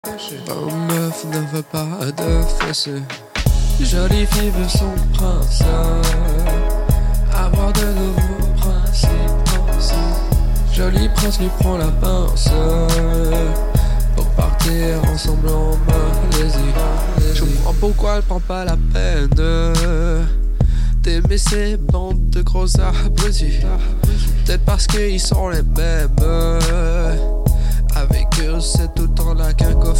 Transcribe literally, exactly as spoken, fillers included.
vingt-neuf ne veut pas de fesses. Jolie fille veut son prince. Avoir de nouveaux principes, principes. Joli prince lui prend la pince pour partir ensemble en Malaisie. Je comprends pourquoi elle prend pas la peine d'aimer ces bandes de gros abrutis. Peut-être parce qu'ils sont les mêmes. Avec eux c'est tout le temps la quinco.